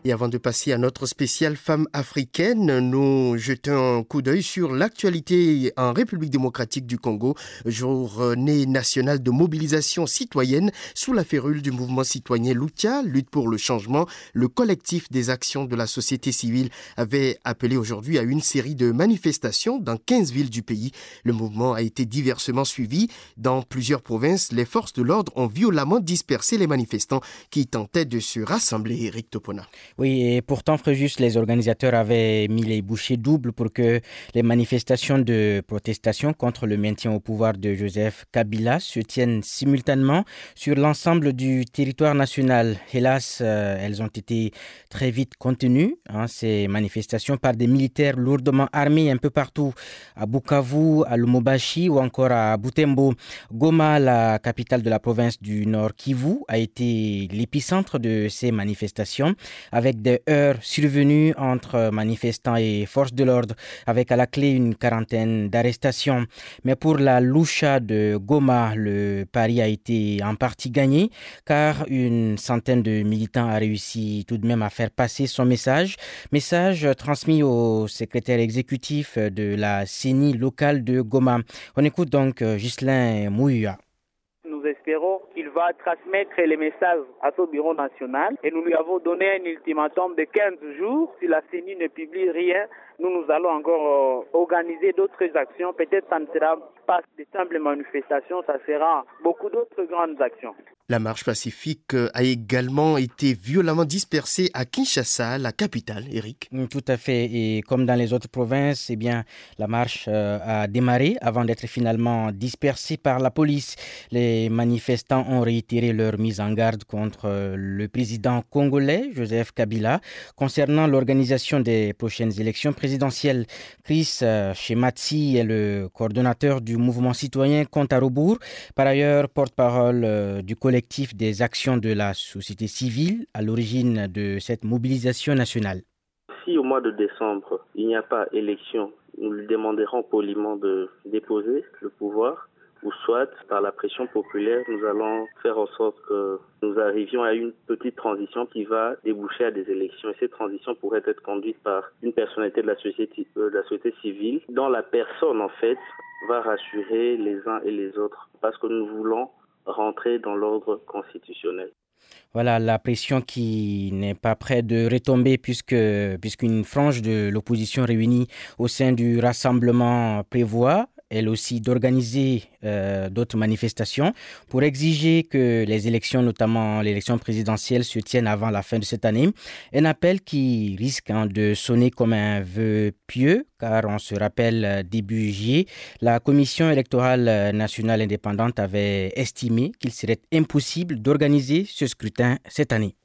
Et avant de passer à notre spéciale Femmes africaines, nous jetons un coup d'œil sur l'actualité en République démocratique du Congo, journée nationale de mobilisation citoyenne sous la férule du mouvement citoyen Lucha, lutte pour le changement. Le collectif des actions de la société civile avait appelé aujourd'hui à une série de manifestations dans 15 villes du pays. Le mouvement a été diversement suivi. Dans plusieurs provinces, les forces de l'ordre ont violemment dispersé les manifestants qui tentaient de se rassembler. Éric Topona. Oui, et pourtant, Fréjus, les organisateurs avaient mis les bouchées doubles pour que les manifestations de protestation contre le maintien au pouvoir de Joseph Kabila se tiennent simultanément sur l'ensemble du territoire national. Hélas, elles ont été très vite contenues, ces manifestations, par des militaires lourdement armés un peu partout, à Bukavu, à Lubumbashi ou encore à Butembo. Goma, la capitale de la province du Nord Kivu, a été l'épicentre de ces manifestations, avec des heurts survenus entre manifestants et forces de l'ordre, avec à la clé une quarantaine d'arrestations. Mais pour la Lucha de Goma, le pari a été en partie gagné, car une centaine de militants a réussi tout de même à faire passer son message transmis au secrétaire exécutif de la CENI locale de Goma. On écoute donc Ghislain Mouya. Nous espérons qu'il va transmettre les messages à son bureau national et nous lui avons donné un ultimatum de 15 jours. Si la CENI ne publie rien, nous allons encore organiser d'autres actions. Peut-être ça ne sera pas de simples manifestations, ça sera beaucoup d'autres grandes actions. La marche pacifique a également été violemment dispersée à Kinshasa, la capitale, Eric. Tout à fait. Et comme dans les autres provinces, la marche a démarré avant d'être finalement dispersée par la police. Les manifestants ont réitéré leur mise en garde contre le président congolais, Joseph Kabila, concernant l'organisation des prochaines élections présidentielles. Chris Chematsi est le coordonnateur du mouvement citoyen Compte à rebours, par ailleurs porte-parole du collectif des actions de la société civile à l'origine de cette mobilisation nationale. Si au mois de décembre, il n'y a pas élection, nous lui demanderons poliment de déposer le pouvoir, ou soit, par la pression populaire, nous allons faire en sorte que nous arrivions à une petite transition qui va déboucher à des élections. Et cette transition pourrait être conduite par une personnalité de la société civile, dont la personne, en fait, va rassurer les uns et les autres. Parce que nous voulons rentrer dans l'ordre constitutionnel. Voilà, la pression qui n'est pas prête de retomber puisqu'une frange de l'opposition réunie au sein du rassemblement prévoit elle aussi d'organiser d'autres manifestations pour exiger que les élections, notamment l'élection présidentielle, se tiennent avant la fin de cette année. Un appel qui risque de sonner comme un vœu pieux, car on se rappelle, début juillet, la Commission électorale nationale indépendante avait estimé qu'il serait impossible d'organiser ce scrutin cette année.